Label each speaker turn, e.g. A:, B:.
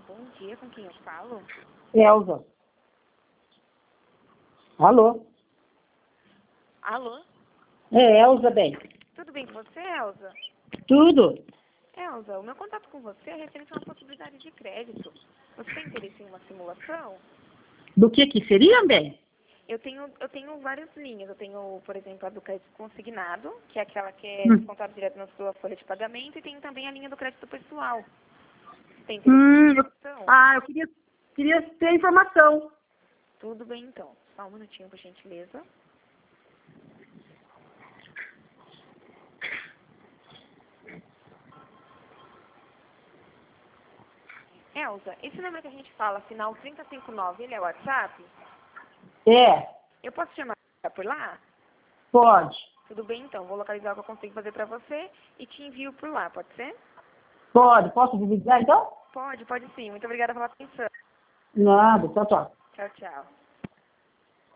A: bom dia, com quem eu falo?
B: Elza. Alô?
A: Alô?
B: É, Elza, bem.
A: Tudo bem com você, Elza?
B: Tudo?
A: Elza, o meu contato com você é referente a uma possibilidade de crédito. Você tem interesse em uma simulação?
B: Do que seria, bem?
A: Eu tenho várias linhas. Eu tenho, por exemplo, a do crédito consignado, que é aquela que é
B: Hum.
A: descontada direto na sua folha de pagamento, e tenho também a linha do crédito pessoal. Tem interesse em
B: Eu,
A: simulação?
B: eu queria ter informação.
A: Tudo bem, então. Só um minutinho, por gentileza. Elza, esse número que a gente fala, final 3059, ele é o WhatsApp?
B: É,
A: Eu posso te chamar por lá?
B: pode.
A: Tudo bem, então. Vou localizar o que eu consigo fazer pra você e te envio por lá, pode ser?
B: Pode. Posso dividir então?
A: Pode sim. Muito obrigada pela atenção.
B: Nada, tchau, tchau.
A: Tchau, tchau.